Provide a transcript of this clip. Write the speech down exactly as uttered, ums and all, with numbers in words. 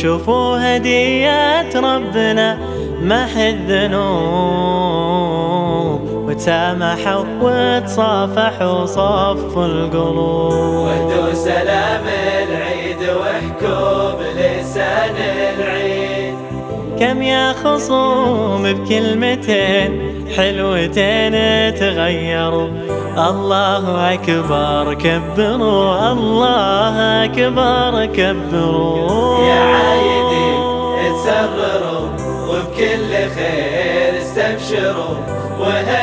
شوفوا هديات ربنا محى الذنوب، وتسامحوا وتصافحوا صفوا القلوب. ودوا سلام العيد واحكوا بلسان العيد، كم يا خصوم بكلمتين حلوتين تغيروا. الله أكبر كبروا، الله أكبر كبروا. يا عايدين اتسرروا وبكل خير استبشروا، وهي